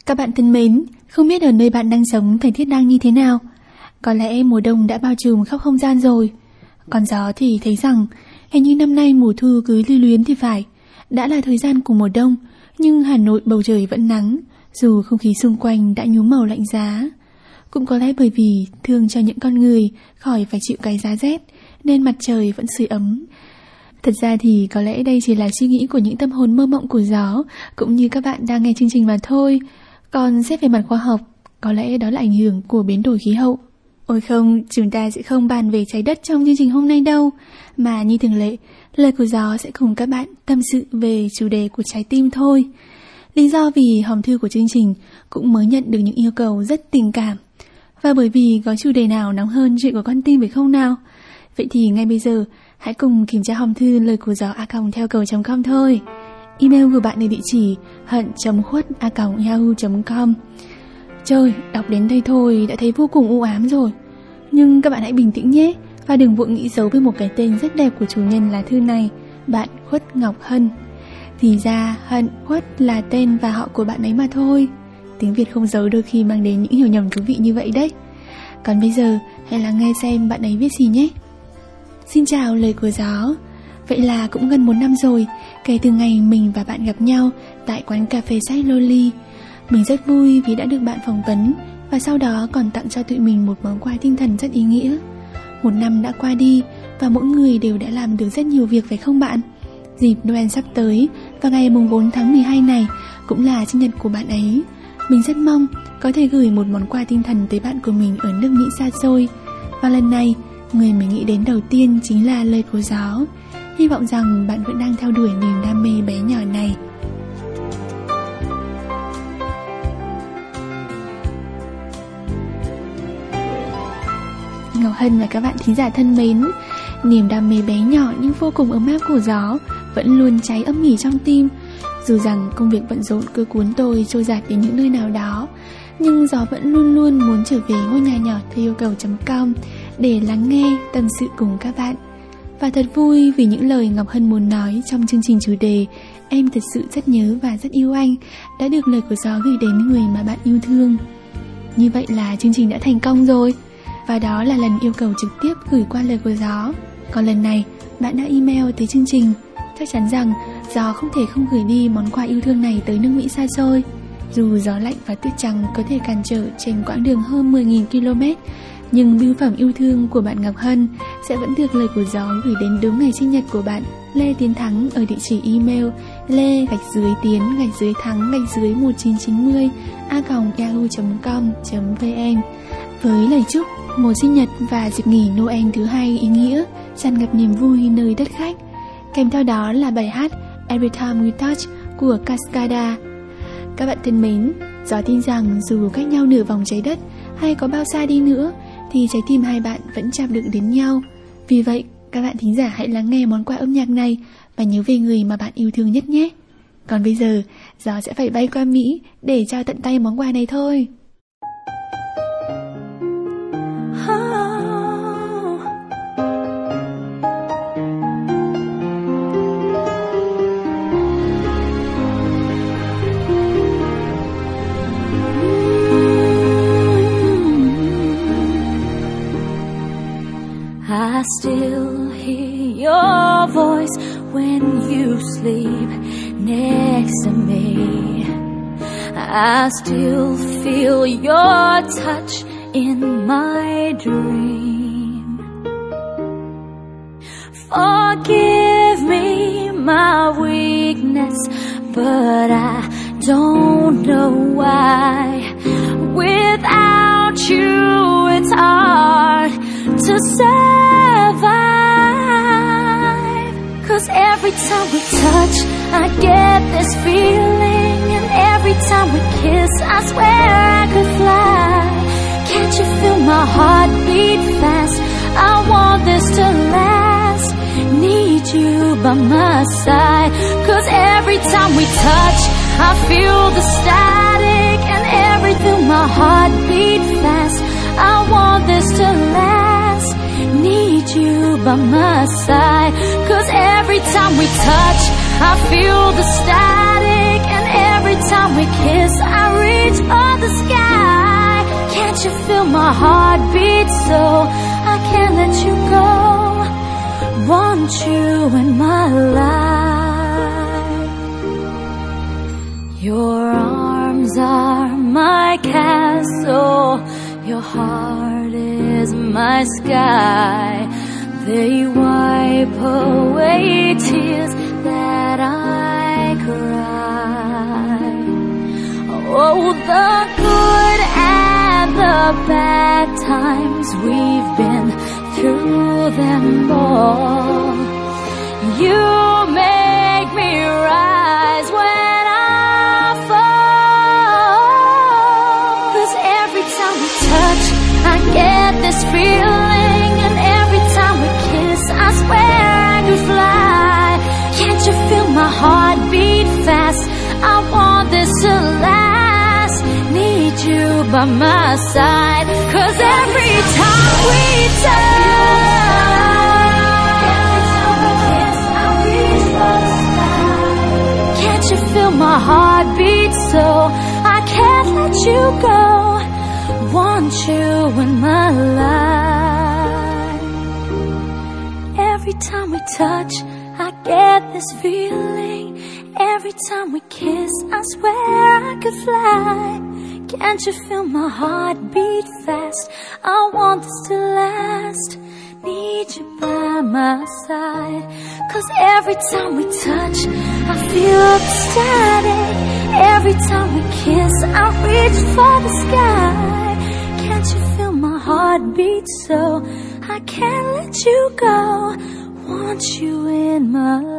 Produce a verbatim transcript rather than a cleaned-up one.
Các bạn thân mến, không biết ở nơi bạn đang sống thời tiết đang như thế nào? Có lẽ mùa đông đã bao trùm khắp không gian rồi. Còn gió thì thấy rằng hình như năm nay mùa thu cứ lưu luyến thì phải. Đã là thời gian của mùa đông, nhưng Hà Nội bầu trời vẫn nắng, dù không khí xung quanh đã nhuốm màu lạnh giá. Cũng có lẽ bởi vì thương cho những con người khỏi phải chịu cái giá rét, nên mặt trời vẫn sưởi ấm. Thật ra thì có lẽ đây chỉ là suy nghĩ của những tâm hồn mơ mộng của gió, cũng như các bạn đang nghe chương trình mà thôi. Còn xét về mặt khoa học, có lẽ đó là ảnh hưởng của biến đổi khí hậu. Ôi không, chúng ta sẽ không bàn về trái đất trong chương trình hôm nay đâu, mà như thường lệ, lời của gió sẽ cùng các bạn tâm sự về chủ đề của trái tim thôi. Lý do vì hòm thư của chương trình cũng mới nhận được những yêu cầu rất tình cảm. Và bởi vì có chủ đề nào nóng hơn chuyện của con tim phải không nào? Vậy thì ngay bây giờ, hãy cùng kiểm tra hòm thư lời của gió a còng theo cầu chấm com thôi. Email của bạn ở địa chỉ hận.khuất a còng yahoo chấm com. Trời, đọc đến đây thôi đã thấy vô cùng u ám rồi. Nhưng các bạn hãy bình tĩnh nhé, và đừng vội nghĩ xấu với một cái tên rất đẹp của chủ nhân lá thư này, bạn Khuất Ngọc Hân. Thì ra Hân, Khuất là tên và họ của bạn ấy mà thôi. Tiếng Việt không giấu đôi khi mang đến những hiểu nhầm thú vị như vậy đấy. Còn bây giờ, hãy lắng nghe xem bạn ấy viết gì nhé. Xin chào lời của gió. Vậy là cũng gần một năm rồi kể từ ngày mình và bạn gặp nhau tại quán cà phê sách Loli. Mình rất vui vì đã được bạn phỏng vấn và sau đó còn tặng cho tụi mình một món quà tinh thần rất ý nghĩa. Một năm đã qua đi và mỗi người đều đã làm được rất nhiều việc phải không bạn? Dịp Noel sắp tới và ngày mùng bốn tháng mười hai này cũng là sinh nhật của bạn ấy. Mình rất mong có thể gửi một món quà tinh thần tới bạn của mình ở nước Mỹ xa xôi. Và lần này, người mình nghĩ đến đầu tiên chính là lời của gió. Hy vọng rằng bạn vẫn đang theo đuổi niềm đam mê bé nhỏ này. Ngọc Hân và các bạn thính giả thân mến, niềm đam mê bé nhỏ nhưng vô cùng ấm áp của gió vẫn luôn cháy ấm nghỉ trong tim. Dù rằng công việc bận rộn cứ cuốn tôi trôi dạt đến những nơi nào đó, nhưng gió vẫn luôn luôn muốn trở về ngôi nhà nhỏ theo yêu cầu chấm com để lắng nghe tâm sự cùng các bạn. Và thật vui vì những lời Ngọc Hân muốn nói trong chương trình chủ đề Em thật sự rất nhớ và rất yêu anh đã được lời của gió gửi đến người mà bạn yêu thương. Như vậy là chương trình đã thành công rồi. Và đó là lần yêu cầu trực tiếp gửi qua lời của gió. Còn lần này bạn đã email tới chương trình. Chắc chắn rằng gió không thể không gửi đi món quà yêu thương này tới nước Mỹ xa xôi. Dù gió lạnh và tuyết trắng có thể cản trở trên quãng đường hơn mười nghìn ki lô mét, nhưng bưu phẩm yêu thương của bạn Ngọc Hân sẽ vẫn được lời của gió gửi đến đúng ngày sinh nhật của bạn Lê Tiến Thắng ở địa chỉ email lê gạch dưới tiến gạch dưới thắng gạch dưới một chín chín không a còng yahoo chấm com chấm vn với lời chúc một sinh nhật và dịp nghỉ Noel thứ hai ý nghĩa, tràn ngập niềm vui nơi đất khách. Kèm theo đó là bài hát Every Time We Touch của Cascada. Các bạn thân mến, gió tin rằng dù cách nhau nửa vòng trái đất hay có bao xa đi nữa thì trái tim hai bạn vẫn chạm được đến nhau. Vì vậy, các bạn thính giả hãy lắng nghe món quà âm nhạc này và nhớ về người mà bạn yêu thương nhất nhé. Còn bây giờ, gió sẽ phải bay qua Mỹ để trao tận tay món quà này thôi. I still hear your voice when you sleep next to me. I still feel your touch in my dream. Forgive me my weakness, but I don't know why. Without you, it's hard to survive. 'Cause every time we touch, I get this feeling, and every time we kiss, I swear I could fly. Can't you feel my heart beat fast? I want this to last. Need you by my side. 'Cause every time we touch, I feel the static, and every through my heart beat fast. I want this to last. Need you by my side. 'Cause every time we touch, I feel the static, and every time we kiss, I reach feel my heartbeat so I can't let you go. Want you in my life. Your arms are my castle, your heart is my sky. They wipe away tears that I cry. Oh, the good and the bad times, we've been through them all. You make me rise when I fall. 'Cause every time we touch, I get this feeling, and every time we kiss, I swear I could fly. Can't you feel my heart beat fast? I want this to last. Need you by my side, 'cause every time we touch, can't you feel my heart beat so I can't let you go. Want you in my life. Every time we touch, I get this feeling. Every time we kiss, I swear I could fly. Can't you feel my heart beat fast? I want this to last. Need you by my side, 'cause every time we touch, I feel ecstatic. Every time we kiss, I reach for the sky. Can't you feel my heart beat so I can't let you go. Want you in my life.